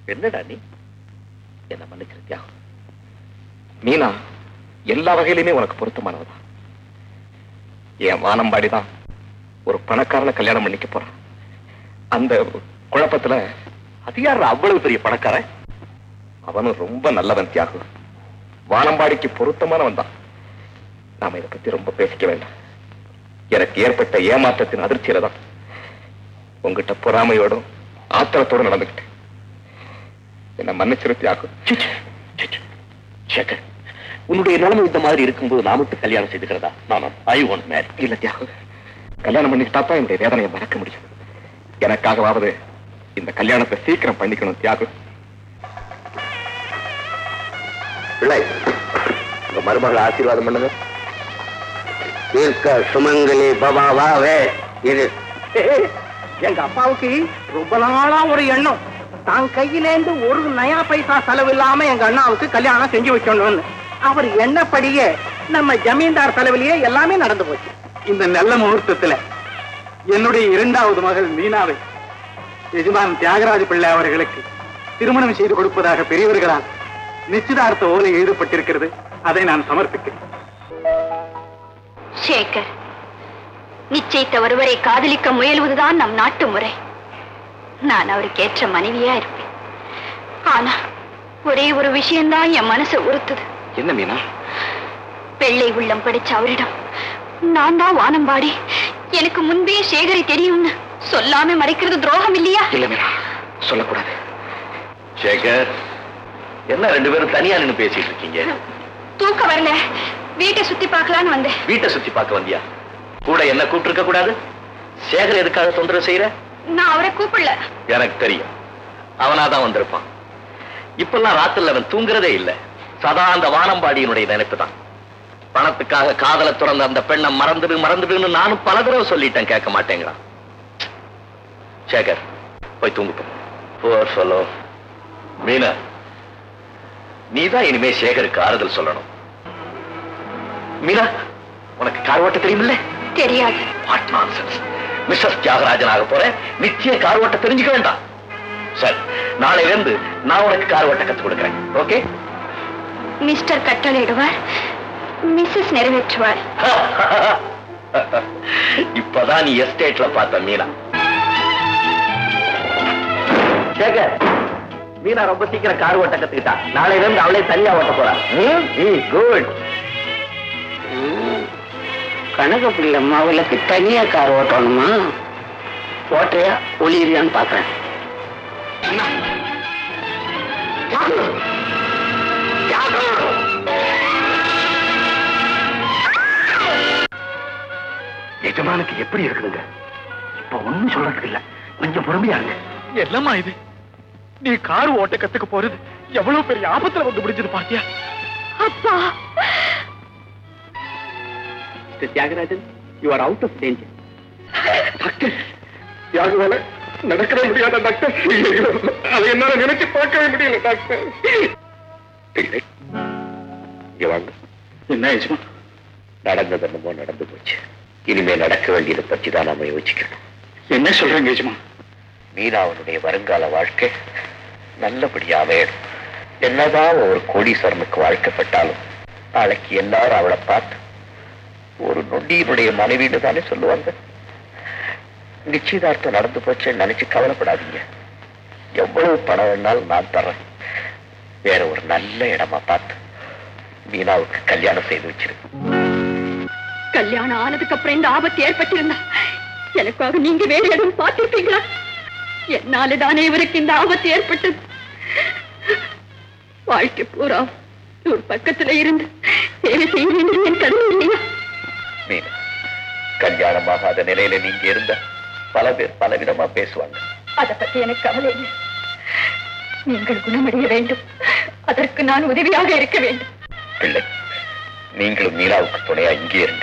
என்னடா நீ? என்ன மன்னிச்சிரு தியாகம். மீனா எல்லா வகையிலுமே உனக்கு பொருத்தமானவதான். என் வானம்பாடிதான் ஒரு பணக்காரனை கல்யாணம் பண்ணிக்க போறான். அந்த குழப்பத்துல அது யார் அவ்வளவு பெரிய பணக்காரன்? அவனும் ரொம்ப நல்லவன் தியாகம். வானம்பாடிக்கு பொருத்தமானவன் தான். நாம இதை பத்தி ரொம்ப பேசிக்க வேண்டாம். எனக்கு ஏற்பட்ட ஏமாற்றத்தின் அதிர்ச்சியில தான் உங்ககிட்ட பொறாமையோடும் ஆத்திரத்தோடு நடந்துகிட்டேன். என்ன மன்னிச்சிரு தியாகம். சேகர், உன்னுடைய நிலைமை இந்த மாதிரி இருக்கும்போது நான் மட்டும் கல்யாணம் செய்துக்கிறதா? ஐ வாண்ட் மேரி. இல்ல தியாகம், கல்யாணம் பண்ணிக்கிட்டாதான் என்னுடைய வேதனையை மறக்க முடியும். எனக்காகவாவது இந்த கல்யாணத்தை சீக்கிரம் பண்ணிக்கணும் தியாகம். பிள்ளை, உங்க மருமகளை ஆசீர்வாதம் பண்ணுங்க. தீர்க்க சுமங்கலி பபாவாவே. இது எங்க அப்பாவுக்கு ரொம்ப நாளா ஒரு எண்ணம், தான் கையிலேந்து ஒரு நயா பைசா செலவு இல்லாம எங்க அண்ணாவுக்கு கல்யாணம் செஞ்சு வைக்கணும்னு. அவர் எண்ணப்படியே நம்ம ஜமீன்தார் செலவிலேயே எல்லாமே நடந்து போச்சு. இந்த நல்ல முகூர்த்தத்துல என்னுடைய இரண்டாவது மகள் மீனாவை எஜமான் தியாகராஜ பிள்ளை அவர்களுக்கு திருமணம் செய்து கொடுப்பதாக பெரியவர்களால் நிச்சயதார்த்த ஓலை எழுதப்பட்டிருக்கிறது. அதை நான் சமர்ப்பிக்கிறேன். சேகர், நிச்சயித்த ஒருவரை காதலிக்க முயல்வதுதான் நம் நாட்டு முறை. நான் அவருக்கு ஏற்ற மனைவியா இருப்பேன். ஆனா ஒரே ஒரு விஷயம்தான் என் மனசை உறுத்துது. என்ன மீனா? வெள்ளை உள்ளம் படிச்ச அவரிடம் நான் தான் வானம்பாடி, எனக்கு முன்பே சேகரை தெரியும்னு சொல்லாம மறைக்கிறது துரோகம் இல்லையா? இல்ல மீனா, சொல்லக்கூடாது. சேகர், என்ன ரெண்டு பேரும் தனியா நின்னு பேசிட்டு இருக்கீங்க? தூக்க வரல, வீட்டை சுத்தி பார்க்கலான்னு வந்தேன். வீட்டை சுத்தி பார்க்க வந்தியா? கூட என்ன கூப்பிட்டு இருக்க கூடாது? சேகர் எதுக்காக தொந்தரவு செய்யற? நான் அவரை கூப்பிடல. எனக்கு தெரியும், அவனாதான் வந்திருப்பான். இப்பெல்லாம் ராத்திரில அவன் தூங்குறதே இல்ல. சதா அந்த வானம்பாடியினுடைய நினைப்பு தான். பணத்துக்காக காதல துறந்த அந்த பெண்ணை மறந்துடுன்னு நானும் பல தடவை சொல்லிட்டேன், கேட்க மாட்டேங்கிறான். சேகர், போய் தூங்குப்போம். போர் சொல்லோ. மீனா, நீதான் இனிமே சேகருக்கு ஆறுதல் சொல்லணும். மீனா, உனக்கு கார் ஓட்ட தெரியுமில்ல? தெரியாது. What nonsense. மிஸ்ஸஸ் தியாகராஜனாக போறேன், நிச்சயம் கார் ஓட்ட தெரிஞ்சுக்க வேண்டாம். சரி, நாளையில இருந்து நான் உனக்கு கார் ஓட்ட கத்து கொடுக்கிறேன். ஓகே? மிஸ்டர் கட்டளையிடுவார், மிஸ்ஸஸ் நிறைவேற்றுவார். இப்பதான் நீ எஸ்டேட்ல பார்த்த மீனா. சேகர், மீனா ரொம்ப சீக்கிரம் கார் ஓட்ட கத்துக்கிட்டா. நாளையில இருந்து அவளே தனியா ஓட்ட போறா. குட். கனக பிள்ளை மாவுலக்கு தனியா கார் ஓட்டணுமா? ஓட்டையா ஒளிரியான்னு பாக்குறேன். எஜமானுக்கு எப்படி இருக்குதுங்க? இப்ப ஒண்ணும் சொல்றதுக்கு இல்ல, கொஞ்சம் பொறுமையா இருங்க. என்னம்மா இது? நீ கார் ஓட்ட கத்துக்க போறது எவ்வளவு பெரிய ஆபத்துல வந்து முடிஞ்சது பாத்தியா? அப்பா, Thiyagarajan, you are out of danger. Doctor, தியாகரால நடக்கவே முடியாத டாக்டர். அதை என்னால நினைச்சு பார்க்கவே முடியல டாக்டர். என்ன ஆயிடுச்சுமா? நடந்தது என்னமோ நடந்து போச்சு. இனிமே நடக்க வேண்டியதை பற்றி தான் நாம யோசிக்கணும். என்ன சொல்றேங்க யஜமா? மீனாவனுடைய வருங்கால வாழ்க்கை நல்லபடியா அமையணும். என்னதான் ஒரு கோடீஸ்வரனுக்கு வாழ்க்கைப்பட்டாலும் நாளைக்கு எல்லாரும் அவளை பார்த்து ஒரு நொண்டியினுடைய மனைவின்னு தானே சொல்லுவாங்க. நிச்சயதார்த்தம் நடந்து போச்சுன்னு நினைச்சு கவலைப்படாதீங்க. எவ்வளவு பணம் வேணாலும் நான் தர்றேன். வேற ஒரு நல்ல இடமா பார்த்து மீனாவுக்கு கல்யாணம் செய்து வச்சிருக்கு. கல்யாணம் ஆனதுக்கு அப்புறம் இந்த ஆபத்து ஏற்பட்டிருந்தா எனக்காக நீங்க வேற இடம் பார்த்திருப்பீங்களா? என்னாலதானே இவருக்கு இந்த ஆபத்து ஏற்பட்டது. வாழ்க்கை பூரா ஒரு பக்கத்துல இருந்து சேவை செய்ய என் கடமை இல்லையா? மீனா, கல்யாணமாகாத நிலையில நீங்க இருந்த பல பேர் பலவிதமா பேசுவாங்க. அதை பத்தி எனக்கு கவலை இல்லை. நீங்கள் குணமடைய வேண்டும், அதற்கு நான் உதவியாக இருக்க வேண்டும். பிள்ளை, நீங்களும் மீனாவுக்கு துணையா இங்கே இருங்க.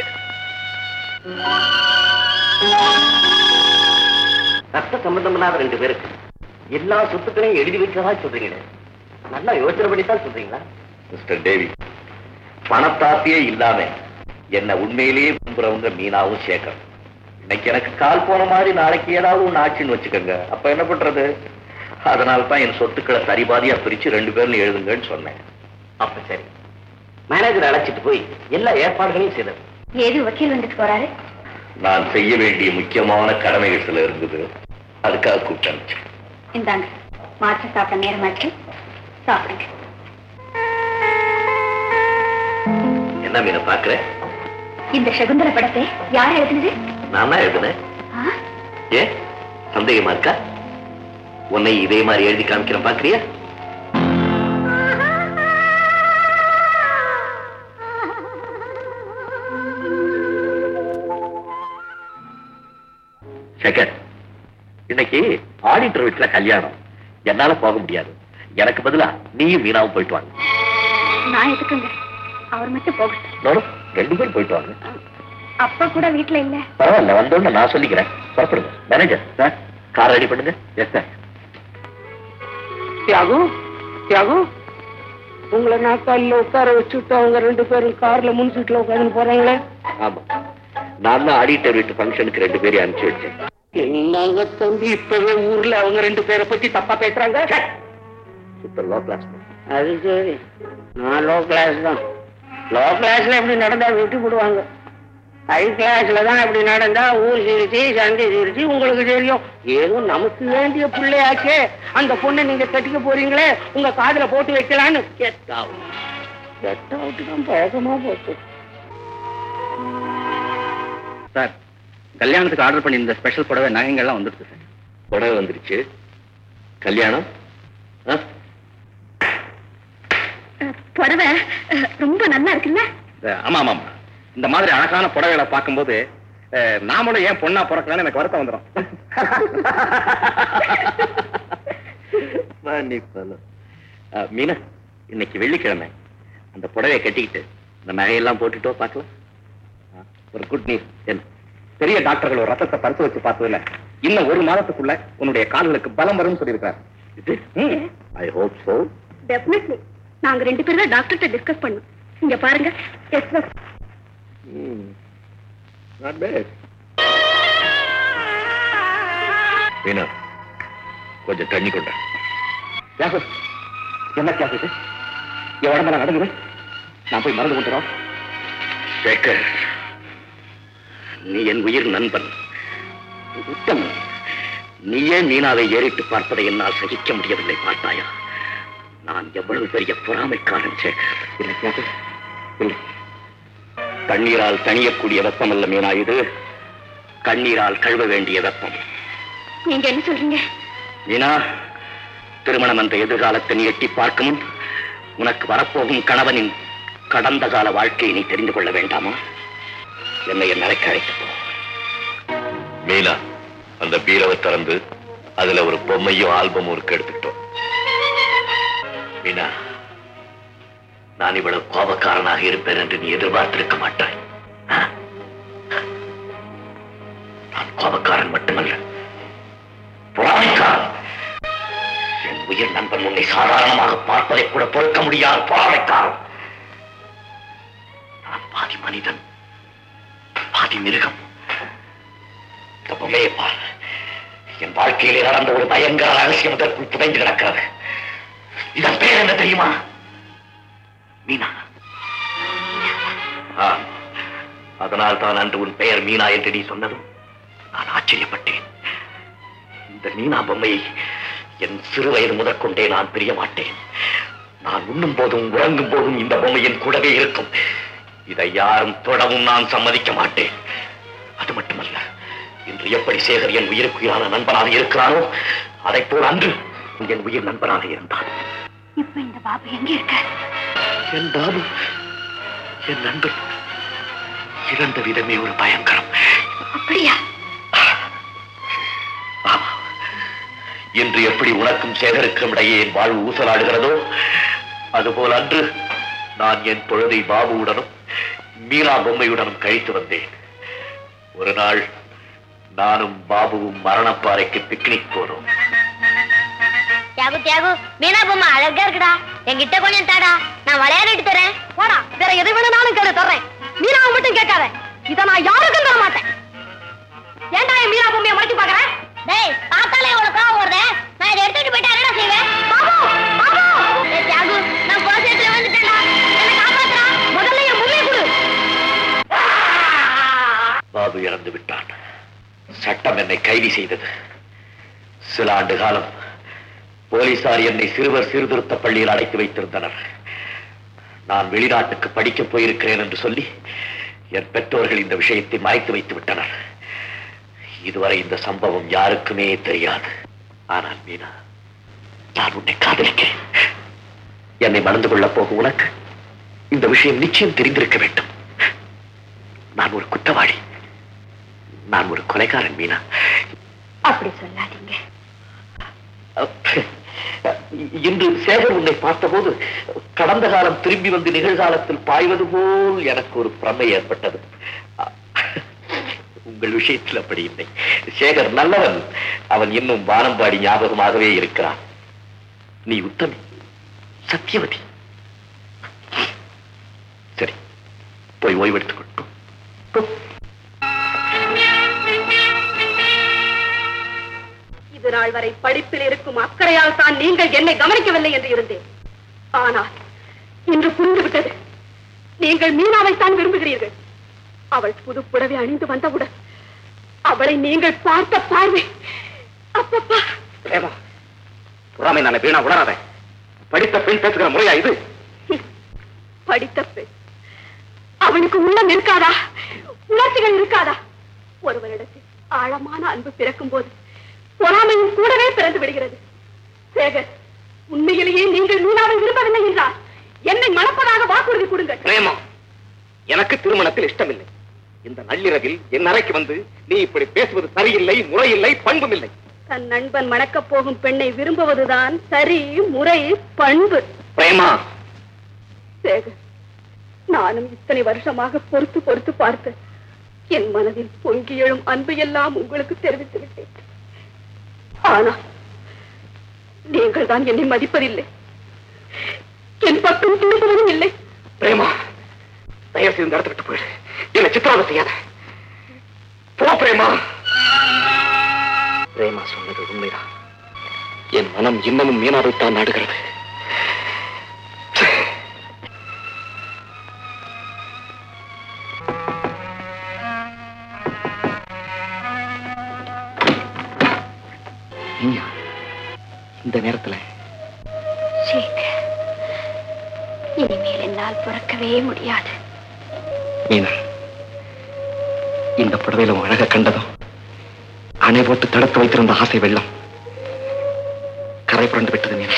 ரத்த சம்பந்தம்னாத ரெண்டு பேருக்கு எல்லா சொத்துக்களையும் எழுதி வைக்கிறதா சொல்றீங்களே, நல்லா யோசனை பண்ணித்தான் சொல்றீங்களா? மிஸ்டர் தேவி, பணத்தாசையே இல்லாம என்ன உண்மையிலேயே விரும்புறவங்க மீனாவும் சேகர். இன்னைக்கு எனக்கு கால் போன மாதிரி நாளைக்கு ஏதாவது ஒண்ணு ஆச்சுன்னு வச்சுக்கோங்க, அப்ப என்ன பண்றது? அதனால்தான் என் சொத்துக்களை சரிபாதியா பிரிச்சு 2 பேர்னு எழுதுங்கன்னு சொன்னேன். அப்ப சரி, மேனேஜர் அழைச்சிட்டு போய் எல்லா ஏற்பாடுகளையும் செய்தது. ஏது வக்கீல் வந்துட்டு போறாரு? நான் செய்ய வேண்டிய முக்கியமான கடமைகள் சில இருந்தது, அதுக்காக கூப்பிட்டு. இந்தாங்க, மாற்ற சாப்பிட நேரமாச்சு, சாப்பிடுங்க. என்ன மீனை பாக்குறேன்? இந்த சகுந்தர படத்தை யார் எழுதுனது? நான் தான் எழுதுனேன். ஏ சந்தேகமா இருக்கா? உன்னை இதே மாதிரி எழுதி காமிக்கிறேன், பாக்குறியா? சேகர், இன்னைக்கு ஆடிட்டர் வீட்டுல கல்யாணம், என்னால போக முடியாது. எனக்கு பதிலா நீயும் மீனாவும் போயிட்டு வாங்க. நான் எதுக்குங்க? அவர் மட்டும் போகட்டும். 2 பேரும் போயிட்டு வாங்க. அப்பா கூட வீட்டுல இல்ல. பரவாயில்ல, வந்தோன்னு நான் சொல்லிக்கிறேன். புறப்படுங்க. மேனேஜர் சார், கார் ரெடி பண்ணுங்க. Yes sir. தியாகு, தியாகு, உங்களை நாக்காலில் உட்கார வச்சுட்டு அவங்க 2 பேரும் கார்ல முன் சீட்ல உட்காந்து போறாங்களே. ஆமா, நான் தான் ஆடிட்டர் வீட்டு ஃபங்க்ஷனுக்கு 2 பேரையும் அனுப்பிச்சு வச்சேன். என்னங்க தம்பி, இப்பவே ஊர்ல அவங்க 2 பேரை பத்தி தப்பா பேசுறாங்க. Super low class. அது சரி, நான் லோ கிளாஸ் தான். லோ கிளாஸ்ல எப்படி நடந்தா விட்டு போடுவாங்க. ஹை கிளாஸ்ல தான் இப்படி நடந்தா ஊர் சிரிச்சு சந்தை சிரிச்சு உங்களுக்கு தெரியும். ஏதோ நமக்கு வேண்டிய பிள்ளையாச்சே, அந்த பொண்ணை நீங்க கட்டிக்க போறீங்களே, உங்க காதுல போட்டு வைக்கலான்னு கெட் அவுட் தான் பழக்கமா போச்சு. சார், கல்யாணத்துக்கு ஆர்டர் பண்ணி இந்த ஸ்பெஷல் புடவை நகைங்கள்லாம் வந்துடுச்சு சார். புடவை வந்துருச்சு, கல்யாணம். புடவை ரொம்ப நல்லா இருக்குல்ல? ஆமா ஆமா, இந்த மாதிரி அழகான புடவைகளை பார்க்கும்போது நாமளும் ஏன் பொண்ணா பிறக்கலான்னு எனக்கு வருத்தம் வந்துடும். மீனா, இன்னைக்கு வெள்ளிக்கிழமை, அந்த புடவையை கட்டிக்கிட்டு இந்த நகையெல்லாம் போட்டுட்டோ பார்க்கலாம். ஒரு குட் நியூஸ். என்ன? பெரிய டாக்டர்கள் ஒரு ரத்தத்தை பரிசு வச்சு பார்த்ததுல இன்னும் 1 மாதத்துக்குள்ள உன்னுடைய கால்களுக்கு பலம் வரும்னு சொல்லியிருக்காரு. I hope so. டெஃபினெட்லி. நாங்க 2 பேரும் தான் டாக்டர்கிட்ட டிஸ்கஸ் பண்ணோம். இங்க பாருங்க. Not bad. மீனா, கொஞ்சம் தண்ணி கொண்ட. என்ன கேஸ் இது? என் உடம்புல நடக்குது, நான் போய் மறந்து கொண்டுறோம். சேகர், நீ என் உயிர் நண்பன், உத்தம். நீயே மீனாவை ஏறிட்டு பார்ப்பதை என்னால் சகிக்க முடியவில்லை. பார்த்தாயா, நான் எவ்வளவு பெரிய பொறாமைக்காரன் சேகர். இல்லை, கண்ணீரால் தணியக்கூடிய வெப்பம் அல்ல மீனா இது, கண்ணீரால் கழுவ வேண்டிய வெப்பம். நீங்க என்ன சொல்றீங்க? மீனா, திருமணம் என்ற எதிர்காலத்தை நீ எட்டி பார்க்கும் முன் உனக்கு வரப்போகும் கணவனின் கடந்த கால வாழ்க்கையை நீ தெரிந்து கொள்ள வேண்டாமா? என்னை என் நிலைக்கு அழைத்து போ. மீனா, அந்த பீரவை திறந்து அதுல ஒரு பொம்மையும் ஆல்பமும் இருக்கு, எடுத்துக்கிட்டோம். மீனா, நான் இவ்வளவு கோபக்காரனாக இருப்பேன் என்று நீ எதிர்பார்த்திருக்க மாட்டாய். நான் கோபக்காரன் மட்டுமல்ல, பொறாமைக்காரன். என் உயிர் நண்பன் உன்னை சாதாரணமாக பார்ப்பதை கூட பொறுக்க முடியாத பொறாமைக்காரன். நான் பாதி மனிதன், பாதி மிருகம். இந்த பொம்மையை பார், என் வாழ்க்கையிலே நடந்த ஒரு பயங்கர ரகசியம் இதற்குள் புதைந்து கிடக்கிறது. இதன் பேர் என்ன தெரியுமா? மீனா. அதனால் தான் அன்று உன் பெயர் மீனா என்று நீ சொன்னதும் நான் ஆச்சரியப்பட்டேன். இந்த மீனா பொம்மையை என் சிறு வயது முதற்கொண்டே நான் பிரிய மாட்டேன். நான் உண்ணும் போதும் உறங்கும் போதும் இந்த பொம்மையின் கூடவே இருக்கும். இதை யாரும் தொடவும் நான் சம்மதிக்க மாட்டேன். அது மட்டுமல்ல, இன்று எப்படி சேகர் என் உயிருக்குயிரான நண்பனாக இருக்கிறானோ அதை போல் அன்று என் உயிர் நண்பனாக இருந்தான். இப்ப இந்த பாபு எங்க இருக்க? என் பாபு, என் நண்பன் இறந்த விதமே ஒரு பயங்கரம். அப்படியா? ஆமா. இன்று எப்படி உனக்கும் சேகருக்கும் இடையே என் வாழ்வு ஊசலாடுகிறதோ அதுபோல் அன்று நான் என் பொழுதை பாபுவுடனும் மீனா பொம்மையுடனும் கழித்து வந்தேன். ஒரு நாள் நானும் பாபுவும் மரணப்பாறைக்கு பிக்னிக் போனோம். தியாகு, தியாகு, மீனா பொம்மை அழகா இருக்குடா, என்கிட்ட கொஞ்சம் தாடா, நான் விளையாடிட்டு தரேன். போடா, வேற எது வேணும்னாலும் கேளு, தர்றேன். மீனாவை மட்டும் கேட்காத, இதை நான் யாருக்கும் தர மாட்டேன். ஏன்டா என் மீனா பொம்மையை மாட்டி பாக்குறேன்? டேய், பார்த்தாலே உனக்கு கோவம் வருதே, நான் இதை எடுத்துட்டு போயிட்டு என்னை கைது செய்தது. சில ஆண்டு காலம் போலீசார் என்னை சிறுவர் சீர்திருத்த பள்ளியில் அடைத்து வைத்திருந்தனர். நான் வெளிநாட்டுக்கு படிக்கப் போயிருக்கிறேன் என்று சொல்லி என் பெற்றோர்கள் இந்த விஷயத்தை மறைத்து வைத்து விட்டனர். இதுவரை இந்த சம்பவம் யாருக்குமே தெரியாது. ஆனால் மீனா, நான் உன்னை காதலிக்கிறேன். என்னை மணந்து கொள்ளப் போகும் உனக்கு இந்த விஷயம் நிச்சயம் தெரிந்திருக்க வேண்டும். நான் ஒரு குற்றவாளி, நான் ஒரு கொலைகாரன் மீனா. அப்படி சொல்லாதீங்க. இன்று சேகர் உன்னை பார்த்தபோது கடந்த காலம் திரும்பி வந்து நிகழ்காலத்தில் பாய்வது போல் எனக்கு ஒரு பிரமை ஏற்பட்டது. உங்கள் விஷயத்தில் அப்படி இல்லை. சேகர் நல்லவன். அவன் இன்னும் வானம்பாடி ஞாபகமாகவே இருக்கிறான். நீ உத்தமி, சத்தியவதி. சரி, போய் ஓய்வெடுத்துக் கொள்ளும். இது நாள் வரை படிப்பில் இருக்கும் அக்கறையால் தான் நீங்கள் என்னை கவனிக்கவில்லை என்று இருந்தேன். ஆனால் இன்று புரிந்துவிட்டது. நீங்கள் மீனாவைத்தான் விரும்புகிறீர்கள். அவள் புது புடவை அணிந்து வந்தவுடன் அவளை நீங்கள் பார்த்த பார்வை, அப்பப்பா. புறாமை நானே வீணா உணராத. படித்த பெண் பேசுகிற முறையா இது? படித்த பெண் அவனுக்கு உள்ளம் இருக்காதா? உணர்ச்சிகள் இருக்காதா? ஒருவரிடத்தில் ஆழமான அன்பு பிறக்கும் போது பொறாமையும் கூடவே பிறந்து விடுகிறது. சேகர், உண்மையிலேயே நீங்கள் மீனாவை விரும்பவில்லை என்றால் என்னை மணப்பதாக வாக்குறுதி கொடுங்கள். பிரேமா, எனக்கு திருமணத்தில் இஷ்டமில்லை. இந்த நள்ளிரவில் என் அறைக்கு வந்து நீ இப்படி பேசுவது சரியில்லை, முறையில்லை, பண்பும் இல்லை. தன் நண்பன் மணக்கப் போகும் பெண்ணை விரும்புவதுதான் சரி, முறை, பண்பு. பிரேமா, சேகர், நானும் இத்தனை வருஷமாக பொறுத்து பொறுத்து பார்த்து என் மனதில் பொங்கி எழும் அன்பு எல்லாம் உங்களுக்கு தெரிவித்து விட்டேன். ஆனால் நீங்கள் தான் என்னை மதிப்பதில்லை, என் பக்கம் திரும்புவதும் இல்லை. பிரேமா, தயவு செய்து நடத்த விட்டு போயிடு. என்னை சித்திரவதை செய்யாத. போ பிரேமா. பிரேமா சொன்னது உண்மைதான். என் மனம் இன்னமும் மீனாவைத்தான் நாடுகிறது. இந்த நேரத்தில் இனிமேல் என்னால் பிறக்கவே முடியாது. மீனா, இந்த புடவையிலும் அழக கண்டதும் அணை போட்டு தடுத்து வைத்திருந்த ஆசை வெள்ளம் கரை புரண்டு விட்டது. மீனா,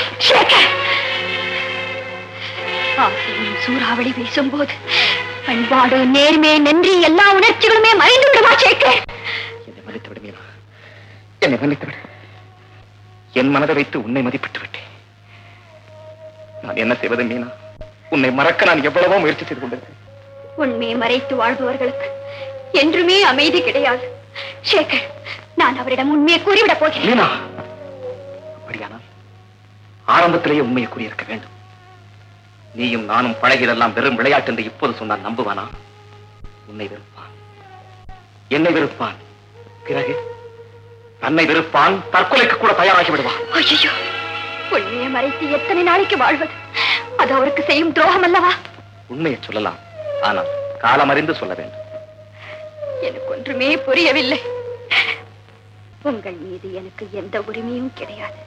ஆசையும் சூறாவளி வீசும் போது பண்பாடு, நேர்மை, நன்றி எல்லா உணர்ச்சிகளுமே மறைந்து விடுமா? சேகர், என்னை மன்னித்து விடு மீனா, என்னை மன்னித்து விடு. என் மனதை வைத்து உன்னை மதிப்பிட்டு விட்டேன். நான் என்ன செய்வது மீனா? உன்னை மறக்க நான் எவ்வளவோ முயற்சி செய்து கொண்டிருக்கேன். உண்மையை மறைத்து வாழ்பவர்களுக்கு என்றுமே அமைதி கிடையாது. சேகர், நான் அவரிடம் உண்மையை கூறிவிடப் போகிறேன். மீனா, அப்படியானால் ஆரம்பத்திலேயே உண்மையை கூறியிருக்க வேண்டும். நீயும் நானும் பழகியதெல்லாம் வெறும் விளையாட்டு என்று இப்போது சொன்னால் நம்புவானா? உன்னை வெறுப்பான், என்னை வெறுப்பான், பிறகு தன்னை வெறுப்பான், தற்கொலைக்கு கூட தயாராகி விடுவான். ஐயோ, உண்மையை மறைத்து எத்தனை நாளைக்கு வாழ்வது? அது அவருக்கு செய்யும் துரோகம் அல்லவா? உண்மையை சொல்லலாம், ஆனால் காலம் அறிந்து சொல்ல வேண்டும். எனக்கு ஒன்றுமே புரியவில்லை. உங்கள் மீது எனக்கு எந்த உரிமையும் கிடையாது.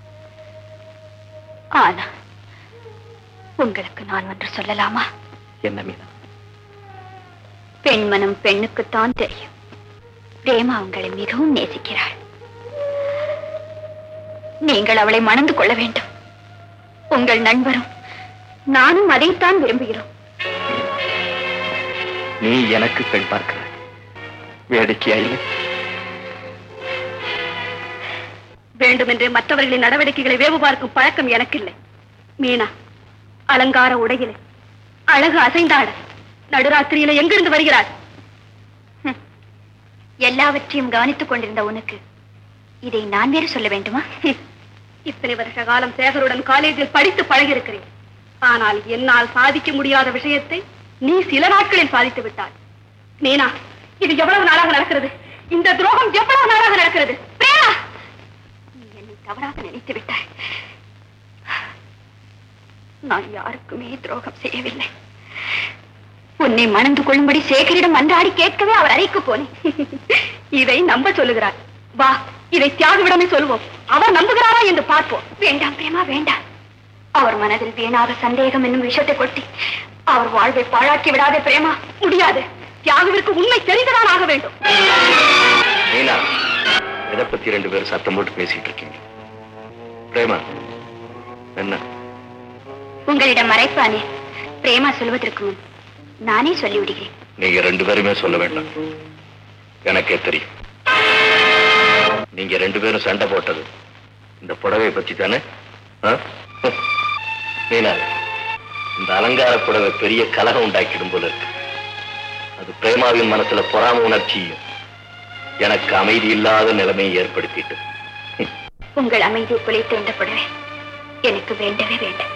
ஆனா உங்களுக்கு நான் ஒன்று சொல்லலாமா? என்ன மீனா? பெண் மனம் பெண்ணுக்குத்தான் தெரியும். பிரேமா உங்களை மிகவும் நேசிக்கிறாள். நீங்கள் அவளை மணந்து கொள்ள வேண்டும். உங்கள் நண்பரும் நானும் அதைத்தான் விரும்புகிறோம். நீ எனக்கு பெண் பார்க்கிறாய், வேடிக்கையா இல்லை? வேண்டுமென்றே மற்றவர்களின் நடவடிக்கைகளை வேவு பார்க்கும் பழக்கம் எனக்கு இல்லை. மீனா அலங்கார உடையிலே அழகு அசைந்தாட நடுராத்திரியில எங்கிருந்து வருகிறாள்? எல்லாவற்றையும் கவனித்துக் கொண்டிருந்த உனக்கு இதை நான் வேறு சொல்ல வேண்டுமா? இத்தனை வருஷ காலம் சேகருடன் காலேஜில் படித்து பழகியிருக்கிறேன். ஆனால் என்னால் சாதிக்க முடியாத விஷயத்தை நீ சில நாட்களில் சாதித்து விட்டாய். மீனா, இது எவ்வளவு நாளாக நடக்கிறது? இந்த துரோகம் எவ்வளவு நாளாக நடக்கிறது? நீ என்னை தவறாக நினைத்து விட்டாய். நான் யாருக்குமே துரோகம் செய்யவில்லை. உன்னை மணந்து கொள்ளும்படி சேகரிடம் அன்றாடி கேட்கவே அவர் அறைக்கு போனேன். இதை நம்ப சொல்லுகிறார். வா, இதை தியாகிவிடமே சொல்வோம். அவர் நம்புகிறாரா என்று பார்ப்போம். வேண்டாம் பிரேமா, வேண்டாம். அவர் மனதில் வீணாக சந்தேகம் என்னும் விஷயத்தை கொட்டி அவர் வாழ்வை பாழாக்கி விடாதே பிரேமா. முடியாது. தியாகுவிற்கு உண்மை தெரிந்துதான் ஆக வேண்டும். மீனா, எதை பத்தி 2 பேரும் சத்தம் போட்டு பேசிட்டு இருக்கீங்க? பிரேமா, என்ன உங்களிடம் மறைப்பானே? பிரேமா சொல்வதற்கு முன் நானே சொல்லிவிடுகிறேன். நீங்க 2 பேருமே சொல்ல வேண்டாம், எனக்கே தெரியும். நீங்க 2 பேரும் சண்டை போட்டது இந்த புடவை பத்தி தானே? மீனா, இந்த அலங்கார புடவை பெரிய கலகம் உண்டாக்கிடும் போல இருக்கு. அது பிரேமாவின் மனசுல பொறாம உணர்ச்சியும் எனக்கு அமைதி இல்லாத நிலைமையை ஏற்படுத்திட்டு. உங்கள் அமைதியை குலைத்து இந்த புடவை எனக்கு வேண்டவே வேண்டாம்.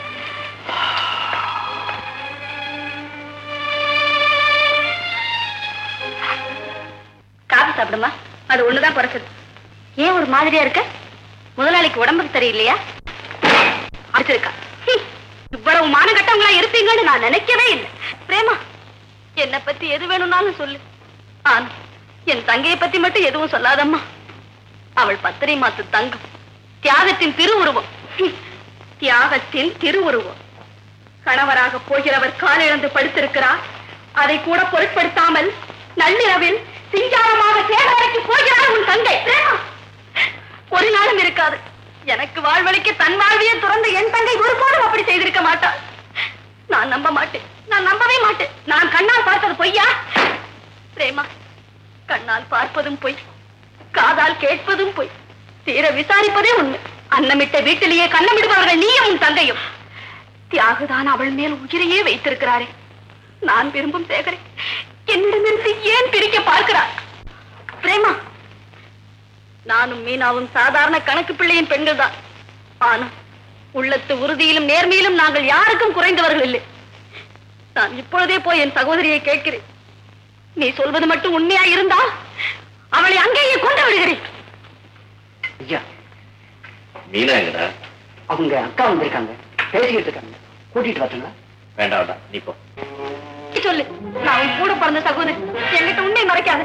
காபி சாப்பிடுமா? அது ஒண்ணுதான் குறைச்சது. ஏன் ஒரு மாதிரியா இருக்க? முதலாளிக்கு உடம்புக்கு சரியில்லையா? அடிச்சிருக்கா? இவ்வளவு மானம் கட்டவங்களா இருப்பீங்கன்னு நான் நினைக்கவே இல்லை. பிரேமா, என்னை பத்தி எது வேணும்னாலும் சொல்லு. ஆனா என் தங்கையை பத்தி மட்டும் எதுவும் சொல்லாதம்மா. அவள் பத்திரை மாத்து தங்கம், தியாகத்தின் திருவுருவம். தியாகத்தின் திருவுருவம். கணவராக போகிறவர் காலிழந்து படுத்திருக்கிறார். அதை கூட பொருட்படுத்தாமல் நள்ளிரவில் சிங்காரமாக சேகரைக்கு போகிறார் உன் தங்கை. ஒரு நாளும் இருக்காது. எனக்கு வாழ்வழிக்க தன் வாழ்வியை துறந்த என் தங்கை ஒருபோதும் அப்படி செய்திருக்க மாட்டாள். நான் நம்ப மாட்டேன், நான் நம்பவே மாட்டேன். நான் கண்ணால் பார்த்தது பொய்யா? பிரேமா, கண்ணால் பார்ப்பதும் பொய், காதால் கேட்பதும் பொய், தீர விசாரிப்பதே உண்மை. அன்னமிட்ட வீட்டிலேயே கண்ணமிடுபவர்கள் நீயும் உன் தங்கையும். தியாகுதான் அவள் மேல் உயிரையே வைத்திருக்கிறாரே. நான் விரும்பும் சேகரை என்னிடமிருந்து ஏன் பிரிக்க பார்க்கிறார்? பிரேமா, நானும் மீனாவும் சாதாரண கணக்கு பிள்ளையின் பெண்கள் தான். ஆனா உள்ளத்து உறுதியிலும் நேர்மையிலும் நாங்கள் யாருக்கும் குறைந்தவர்கள் இல்லை. நான் இப்பொழுதே போய் என் சகோதரியை கேட்கிறேன். நீ சொல்வது மட்டும் உண்மையா இருந்தா அவளை அங்கேயே கொண்டு விடுகிறேன். ஐயா, மீனா எங்கடா? அவங்க அக்கா வந்திருக்காங்க, பேசிக்கிட்டு இருக்காங்க. கூட்டிட்டு வரட்டுங்களா? வேண்டாம் வேண்டாம், நீ போ. சொல்லு, நான் உன் கூட பிறந்த சகோதரி, என்கிட்ட உண்மை மறைக்காது.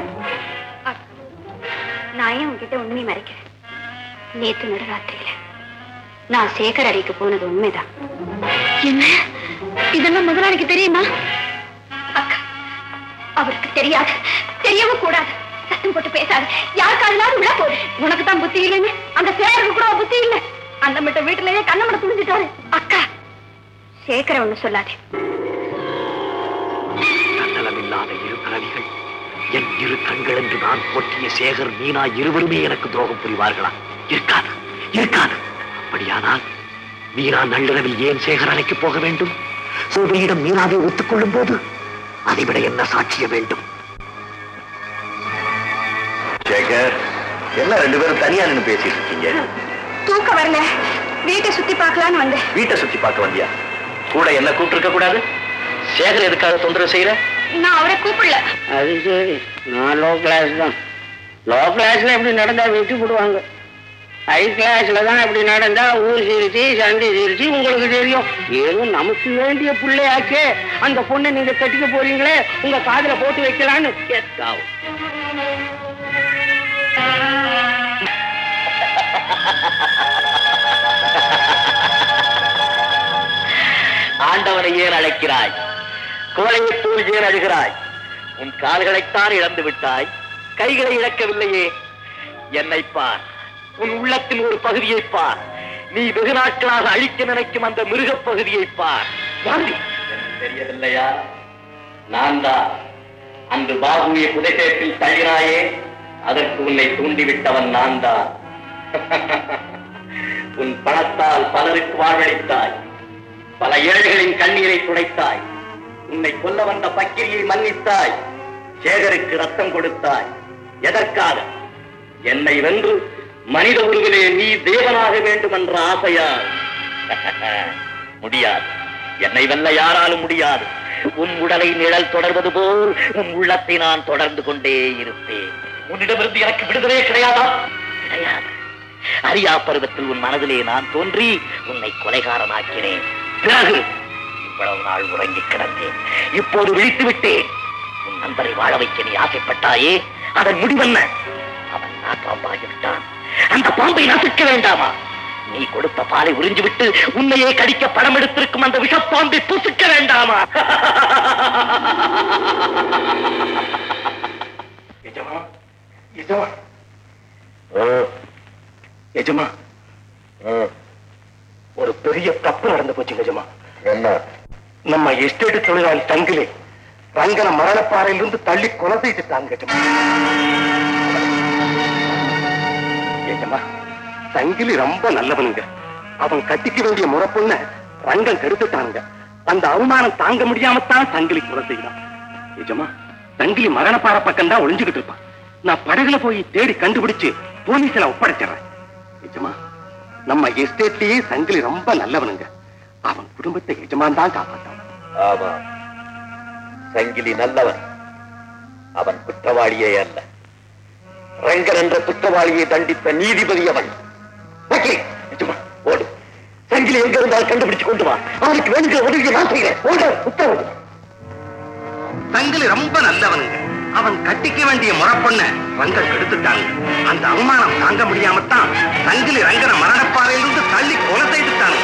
நான் ஏன் உன்கிட்ட உண்மை மறைக்கிறேன்? நேத்து நடுராத்திரியில நான் சேகர் அறைக்கு போனது உண்மைதான். என்ன, இதெல்லாம் முதலாளிக்கு தெரியுமா? அக்கா, அவருக்கு தெரியாது, தெரியவும் கூடாது. சத்தம் போட்டு பேசாது, யாருக்காவது விட போகுது. உனக்கு தான் புத்தி இல்லைன்னு அந்த சேகருக்கு கூட புத்தி இல்லை. அந்த மட்டும் வீட்டுலயே கண்ணமட துணிஞ்சிட்டாரு. அக்கா, சேகரை ஒண்ணு சொல்லாது. தன்னலமில்லாத 2 பிறவிகள், என் 2 கண்கள் என்று நான் போற்றிய சேகர் மீனா இருவருமே எனக்கு துரோகம் புரிவார்களா? இருக்காது, இருக்காது. அப்படியானால் மீனா நள்ளிரவில் ஏன் சேகர் அறைக்கு போக வேண்டும்? சோதனையிடம் மீனாவை ஒத்துக்கொள்ளும் போது அதைவிட என்ன சாட்சிய வேண்டும்? சேகர், என்ன 2 பேரும் தனியா நின்று பேசிட்டு இருக்கீங்க? தூக்க வரல, வீட்டை சுத்தி பார்க்கலான்னு வந்தேன். வீட்டை சுத்தி பார்க்க வந்தியா? கூட என்ன கூப்பிட்டு இருக்க கூடாது? சேகர் எதுக்காக தொந்தரவு செய்யற? நான் அவரை கூப்பிடல. அது சரி, நான் லோ கிளாஸ் தான். லோ கிளாஸ்ல எப்படி நடந்தா வெட்டி போடுவாங்க. ஹை கிளாஸ்ல தான் இப்படி நடந்தா ஊர் சிரிச்சு சண்டை சிரிச்சு உங்களுக்கு தெரியும். ஏதோ நமக்கு வேண்டிய பிள்ளையாச்சே, அந்த பொண்ணை நீங்க கட்டிக்க போறீங்களே, உங்க காதுல போட்டு வைக்கலான்னு கேட்காவும். ஆண்டவனை ஏன் அழைக்கிறாய்? கோலையை தூள் ஏன் அழுகிறாய்? உன் கால்களைத்தான் இழந்து விட்டாய், கைகளை இழக்கவில்லையே. என்னை பார், உன் உள்ளத்தின் ஒரு பகுதியை பார். நீ வெகு நாட்களாக அழிக்க நினைக்கும் அந்த மிருகப் பகுதியை பார். தெரியவில்லையா? நான் தான் அன்று பாபுவை புதைசேற்றில் தள்ளினாயே, அதற்கு உன்னை தூண்டிவிட்டவன் நான் தான். உன் பணத்தால் பலருக்கு வாழ்வளித்தாய், பல ஏழைகளின் கண்ணீரை துடைத்தாய், உன்னை கொல்ல வந்த பக்கிரியை மன்னித்தாய், சேகருக்கு ரத்தம் கொடுத்தாய். எதற்காக? என்னை வென்று மனித உருவிலே நீ தேவனாக வேண்டும் என்ற ஆசையால். முடியாது, என்னை வெல்ல யாராலும் முடியாது. உன் உடலை நிழல் தொடர்வது போல் உன் உள்ளத்தை நான் தொடர்ந்து கொண்டே இருப்பேன். உன்னிடமிருந்து எனக்கு விடுதலே கிடையாதா? கிடையாது. அரியா பருவத்தில் உன் மனதிலே நான் தோன்றி உன்னை கொலைகாரனாக்கினேன். பிறகு இவ்வளவு நாள் உறங்கி கிடந்தேன், இப்போது விழித்து விட்டேன். உன் நண்பரை வாழ வைக்க நீ ஆசைப்பட்டாயே, அதன் முடிவென்ன? அவன் பாம்பாகிவிட்டான். அந்த பாம்பை நசுக்க வேண்டாமா? நீ கொடுத்த பாலை உறிஞ்சு விட்டு உன்னையே கடிக்க படம் எடுத்திருக்கும் அந்த விஷப்பாம்பை புசுக்க வேண்டாமா? எஜமா எஜமா எஜமா ஒரு பெரிய தப்பு நடந்து போச்சு எஜமா. என்ன? நம்ம எஸ்டேட் தொழிலாளி தங்கிலே ரங்கன மரணப்பாறையிலிருந்து தள்ளி கொலை செய்துட்டாங்க எஜமா. தங்கிலி ரொம்ப நல்லவனுங்க. அவன் கட்டிக்க வேண்டிய முறை பொண்ண ரங்கன் கெடுத்துட்டானுங்க. அந்த அவமானம் தாங்க முடியாமத்தான் தங்கிலி கொலை செய்யலாம். எஜமா, தங்கிலி மரணப்பாறை பக்கம் தான் ஒளிஞ்சுக்கிட்டு இருப்பான். நான் படகுல போய் தேடி கண்டுபிடிச்சு போலீஸ்ல ஒப்படைச்சிடறேன். எஜமா, நம்ம எஸ்டேட்லயே சங்கிலி ரொம்ப நல்லவனுங்க. அவன் குடும்பத்தை எஜமான் தான் காப்பாற்றான். ஆமா, சங்கிலி நல்லவன். அவன் குற்றவாளியே அல்ல. ரங்கன் என்ற குற்றவாளியை தண்டித்த நீதிபதி அவன். ஓடு, சங்கிலி எங்க இருந்தால் கண்டுபிடிச்சு கொண்டு வா. அவனுக்கு வேண்டிய உதவியை நான் செய்கிறேன். உத்தரவு. சங்கிலி ரொம்ப நல்லவனுங்க. அவன் கட்டிக்க வேண்டிய முறை பொண்ண ரங்கன் கெடுத்துட்டாங்க. அந்த அவமானம் தாங்க முடியாமத்தான் சங்கிலி ரங்கன மரணப்பாறையிலிருந்து தள்ளி கொலை செய்துட்டாங்க.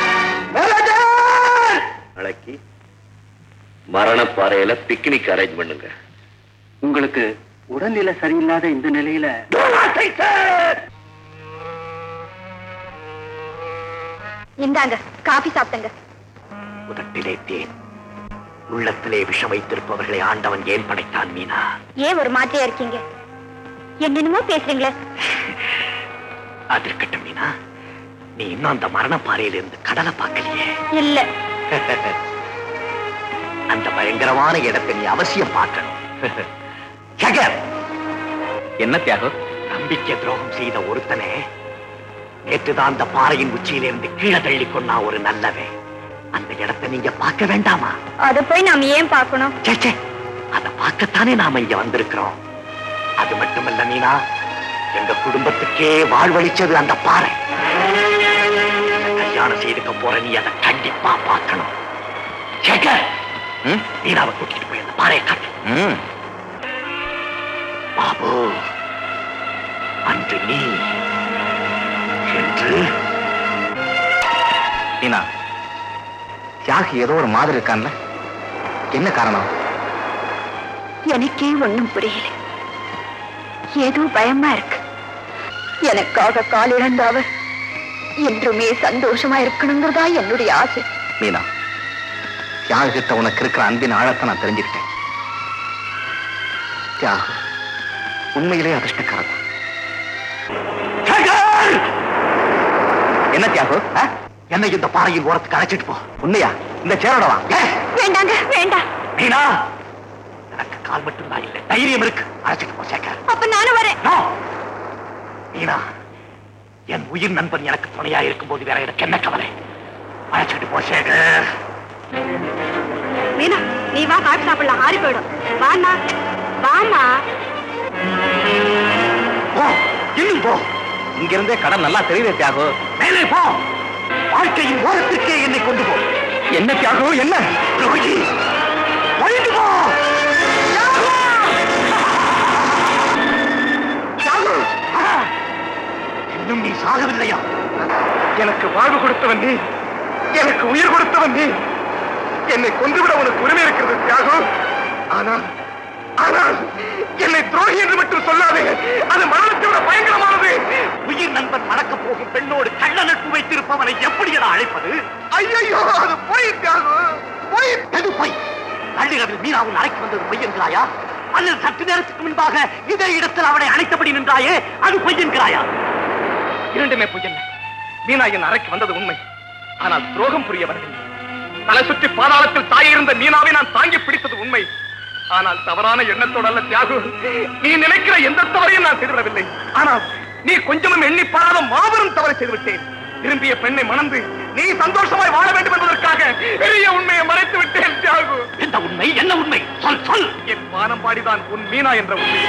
நாளைக்கு மரணப்பாறையில பிக்னிக் அரேஞ்ச் பண்ணுங்க. உங்களுக்கு உடல்நிலை சரியில்லாத இந்த நிலையில இந்தாங்க காபி சாப்பிடுங்க. உதட்டிலே தேன், உள்ளத்திலே விஷம் வைத்திருப்பவர்களை ஆண்டவன் ஏன் படைத்தான் மீனா? ஏன் ஒரு மாதிரியா இருக்கீங்க? என்னென்னமோ பேசுறீங்களே. அது இருக்கட்டும் மீனா, நீ இன்னும் அந்த மரணப்பாறையில இருந்து கடலை பார்க்கலையே? இல்ல. அந்த பயங்கரமான இடத்தை நீ அவசியம் பார்க்கணும். என்ன தியாகம்? நம்பிக்கை துரோகம் செய்த ஒருத்தனே நேற்றுதான் அந்த பாறையின் உச்சியிலிருந்து கீழே தள்ளி கொண்டா ஒரு நல்லவே. அந்த இடத்தை நீங்க பார்க்க வேண்டாமா? அத போய் நாம் ஏன் பார்க்கணும்? அதை பார்க்கத்தானே நாம இங்க வந்திருக்கிறோம். அது மட்டுமல்ல மீனா, எங்க குடும்பத்துக்கே வாழ்வளிச்சது அந்த பாறை. கல்யாணம் செய்துக்க போற நீ அதை கண்டிப்பா பார்க்கணும். மீனாவை கூட்டிட்டு போய் அந்த பாறையை காட்டு. பாபு, அன்று நீ என்று மீனா, தியாகி ஏதோ ஒரு மாதிரி இருக்கான்ல, என்ன காரணம்? எனக்கே ஒண்ணும் புரியல. ஏதோ பயமா இருக்கு. எனக்காக கால் இழந்த அவர் என்றுமே சந்தோஷமா இருக்கணுங்கிறதா என்னுடைய ஆசை. மீனா, தியாகிட்ட உனக்கு இருக்கிற அன்பின் ஆழத்தை நான் தெரிஞ்சுக்கிட்டேன். தியாகு உண்மையிலே அதிர்ஷ்டக்காரன். என்ன தியாகு, என்னை இந்த பாறையின் ஓரத்துக்கு அழைச்சிட்டு போ. உண்மையா? இந்த சேரோட வா. வேண்டாங்க, வேண்டாம். மீனா, எனக்கு கால் மட்டும்தான் இல்லை, தைரியம் இருக்கு. அழைச்சிட்டு போ சேகர். அப்ப நானும் வரேன். மீனா, என் உயிர் நண்பன் எனக்கு துணையா இருக்கும் போது வேற எனக்கு என்ன கவலை? அழைச்சிட்டு போ சேகர். மீனா, நீ வா, காட்டு சாப்பிடலாம், ஆறி போயிடும். வாமா வாமா. போ, இன்னும் போ. இங்க இருந்தே கடல் நல்லா தெரியுது தியாகு. மேலே போ. வாழ்க்கையின் ஓரத்திற்கே என்னை கொண்டு போ. என்ன தியாகு, என்ன? துரோகி, ஒழிந்து போ. இன்னும் நீ சாகவில்லையா? எனக்கு வாழ்வு கொடுத்தவன் நீ, எனக்கு உயிர் கொடுத்தவன் நீ. என்னை கொன்றுவிட உனக்கு உரிமை இருக்கிறது தியாகு. ஆனால் ஆனால் என்னை துரோகி என்று மட்டும் சொல்லாதே. அது மரணத்தை விட பயங்கரமானது. உயிர் நண்பன் மணக்க போகும் பெண்ணோடு கள்ள நட்பு வைத்திருப்பவனை எப்படி என அழைப்பது? ஐயோ, அது போய் தியாகு, போய். எது போய்? நள்ளிரவில் மீனா உன் அழைக்கு வந்தது பொய் என்கிறாயா? அல்லது சற்று நேரத்துக்கு முன்பாக இதே இடத்தில் அவனை அழைத்தபடி நின்றாயே, அது பொய் என்கிறாயா? இரண்டுமே பொய் அல்ல. மீனா என் அறைக்கு வந்தது உண்மை. ஆனால் துரோகம் புரியவர்கள். தலை சுற்றி பாதாளத்தில் தாயிருந்த மீனாவை நான் தாங்கி பிடித்தது உண்மை. ஆனால் தவறான எண்ணத்தோடு அல்ல தியாகு. நீ நினைக்கிற எந்த தவறையும் நான் செய்துவிடவில்லை. ஆனால் நீ கொஞ்சமும் எண்ணி பாராத மாபெரும் தவறை செய்துவிட்டேன். விரும்பிய பெண்ணை மணந்து நீ சந்தோஷமாய் வாழ வேண்டும் என்பதற்காக பெரிய உண்மையை மறைத்து விட்டேன் தியாகு. எந்த உண்மை? என்ன உண்மை? சொல் சொல். என் வானம்பாடிதான் உன் மீனா என்ற உண்மை.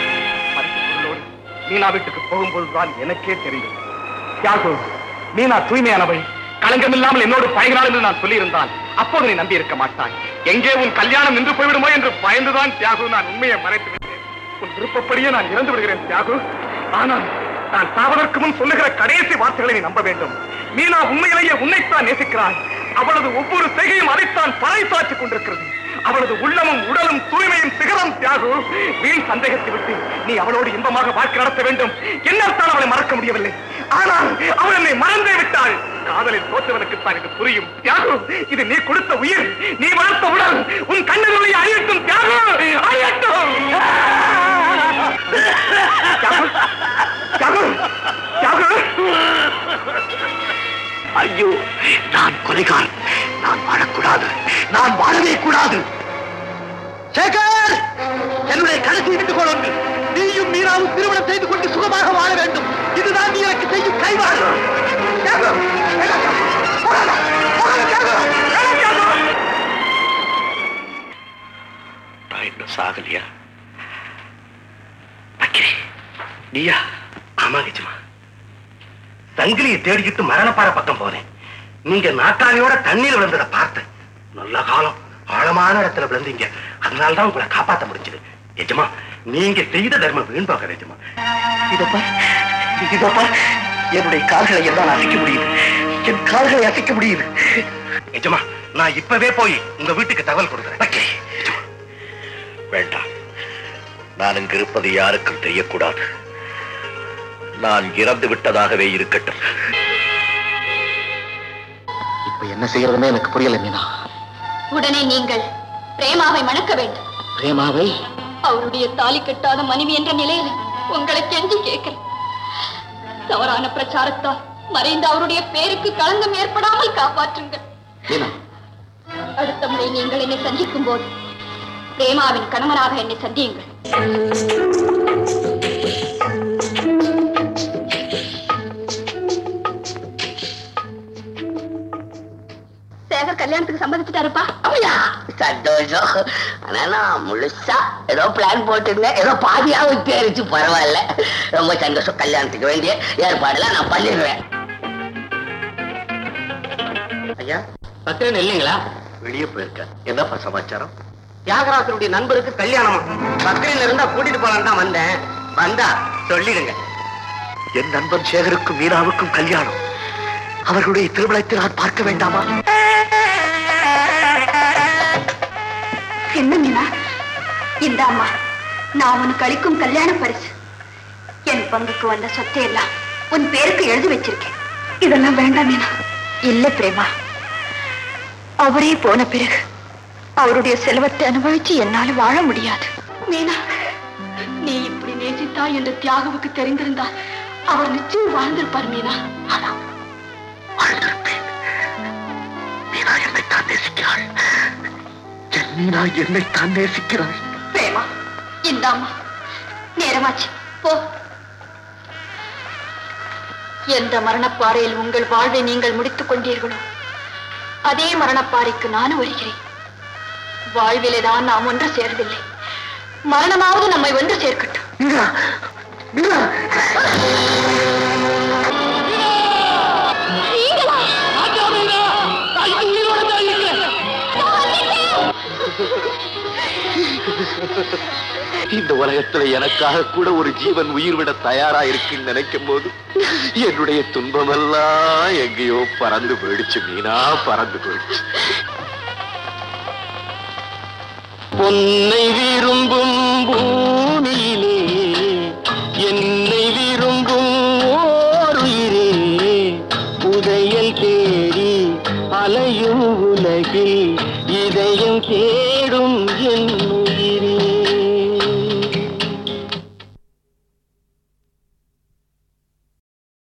மீனா வீட்டுக்கு போகும்போதுதான் எனக்கே தெரியும் தியாகு, மீனா தூய்மையானவள், களங்கமில்லாமல் என்னோடு பழகினாள் என்று நான் சொல்லியிருந்தால் அப்போது நீ நம்பி இருக்க மாட்டாய். எங்கே உன் கல்யாணம் நின்று போய்விடுமோ என்று பயந்துதான் தியாகு நான் உண்மையை மறைத்து விட்டேன். உன் விருப்பப்படியே நான் இறந்து விடுகிறேன் தியாகு. ஆனால் நான் சாவதற்கு முன் சொல்லுகிற கடைசி வார்த்தைகளை நீ நம்ப வேண்டும். மீனா உண்மையிலேயே உன்னைத்தான் நேசிக்கிறாள். அவளது ஒவ்வொரு செய்கையும் அதைத்தான் பறைசாற்றிக் கொண்டிருக்கிறது. அவளது உள்ளமும் உடலும் தூய்மையும் சிகரம் தியாகு. வீண் சந்தேகத்தை விட்டு நீ அவளோடு இன்பமாக வாழ்க்கை நடத்த வேண்டும். என்னால் தான் அவளை மறக்க முடியவில்லை. ஆனால் அவள் என்னை மறந்தே விட்டாள். காதலில் தோற்றவனுக்குத்தான் இது புரியும். தியாகு, இது நீ கொடுத்த உயிர், நீ வளர்த்த உடல், உன் கண்ணீரை அழியட்டும் தியாகு, அழியட்டும். தியாகு, தியாகு. ஐயோ, நான் கொலைகாரன். நான் வாழக்கூடாது, நான் வாழவே கூடாது. சேகர், என்னுடைய கடைசி விட்டுக் கொள்ளுங்கள். நீயும் மீனாவும் திருமணம் செய்து கொண்டு சுகமாக வாழ வேண்டும். இதுதான் நீ எனக்கு செய்யும் கைவாறு. நான் இன்னும் சாகலையா? நீயா? ஆமா கஜமா. சங்கிலியை தேடிக்கிட்டு மரணப்பாறை பக்கம் போனேன். நீங்க நாட்டாளியோட தண்ணீர் விழுந்ததை பார்த்தேன். நல்ல காலம், ஆழமான இடத்துல விழுந்தீங்க. அதனாலதான் உங்களை காப்பாற்ற முடிஞ்சது. எஜமா, நீங்க செய்த தர்மம் வீண் போக எஜமா. இதப்பா என்னுடைய கால்களை எல்லாம் அசைக்க முடியுது. என் கால்களை அசைக்க முடியுது. எஜமா, நான் இப்பவே போய் உங்க வீட்டுக்கு தகவல் கொடுக்குறேன். வேண்டாம், நான் இங்கு இருப்பது யாருக்கும் தெரியக்கூடாது. நான் இறந்து விட்டதாகவே இருக்கட்டும். இப்ப என்ன செய்யறதுன்னு எனக்கு புரியல மீனா. உடனே நீங்கள் பிரேமாவை மணக்க வேண்டும். பிரேமாவை? அவருடைய தாலி கட்டாத மனைவி என்ற நிலையில் உங்களை கெஞ்சி கேட்கிறேன். தவறான பிரச்சாரத்தால் மறைந்த அவருடைய பேருக்கு களங்கம் ஏற்படாமல் காப்பாற்றுங்கள். அடுத்த முறை நீங்கள் என்னை சந்திக்கும் போது பிரேமாவின் கணவனாக என்னை சந்தியுங்கள். சேகர் கல்யாணத்துக்கு சம்மதிச்சுட்டாருப்பா. சந்தோஷம். ஆனா நான் முழுசா ஏதோ பிளான் போட்டிருந்தேன். ஏதோ பாதியாவது தேரிச்சு, பரவாயில்ல. ரொம்ப சந்தோஷம். கல்யாணத்துக்கு வேண்டிய ஏற்பாடுலாம் நான் பண்ணிடுவேன். ஐயா, பத்திரன் இல்லைங்களா? வெளியே போயிருக்க. என்னப்பா சமாச்சாரம்? தியாகராசனுடைய நண்பருக்கு கல்யாணமா? பத்திரில இருந்தா கூட்டிட்டு போலாம் தான் வந்தேன். வந்தா சொல்லிடுங்க. என் நண்பன் சேகருக்கும் மீனாவுக்கும் கல்யாணம். அவர்களுடைய திருமணத்தை நான் பார்க்க வேண்டாமா? என்ன மீனா, இந்த அம்மா நான் உனக்கு அளிக்கும் கல்யாண பரிசு. என் பங்குக்கு வந்த சொத்தை எல்லாம் உன் பேருக்கு எழுதி வச்சிருக்கேன். இதெல்லாம் வேண்டாம் மீனா. இல்ல பிரேமா, அவரே போன பிறகு அவருடைய செல்வத்தை அனுபவிச்சு என்னால வாழ முடியாது. மீனா, நீ இப்படி நேசித்தாய் என்று தியாகுவுக்கு தெரிந்திருந்தால் அவர் நிச்சயம் வாழ்ந்திருப்பார் மீனா. வாழ்ந்திருப்பேன். மீனா என்னைத்தான் நேசிக்கிறாள். என் மீனா என்னைத்தான் நேசிக்கிறாள். பிரேமா, இந்த அம்மா நேரமாச்சு, போ. எந்த மரணப்பாறையில் உங்கள் வாழ்வை நீங்கள் முடித்துக் கொண்டீர்களோ அதே மரணப்பாறைக்கு நானும் வருகிறேன். வாழ்விலே தான் நாம் ஒன்று சேரவில்லை. மரணமாவது நம்மை ஒன்று சேர்க்கட்டும். இந்த உலகத்துல எனக்காக கூட ஒரு ஜீவன் உயிர் விட தயாரா இருக்குன்னு நினைக்கும் போது என்னுடைய துன்பமெல்லாம் எங்கேயோ பறந்து போயிடுச்சு. மீனா, பறந்து போயிடுச்சு. பொன்னை விரும்பும் பூமியிலே என்னை விரும்பும் ஓருயிரே, உதயல் தேடி அலையும் உலகில் இதயம் தேடும் என்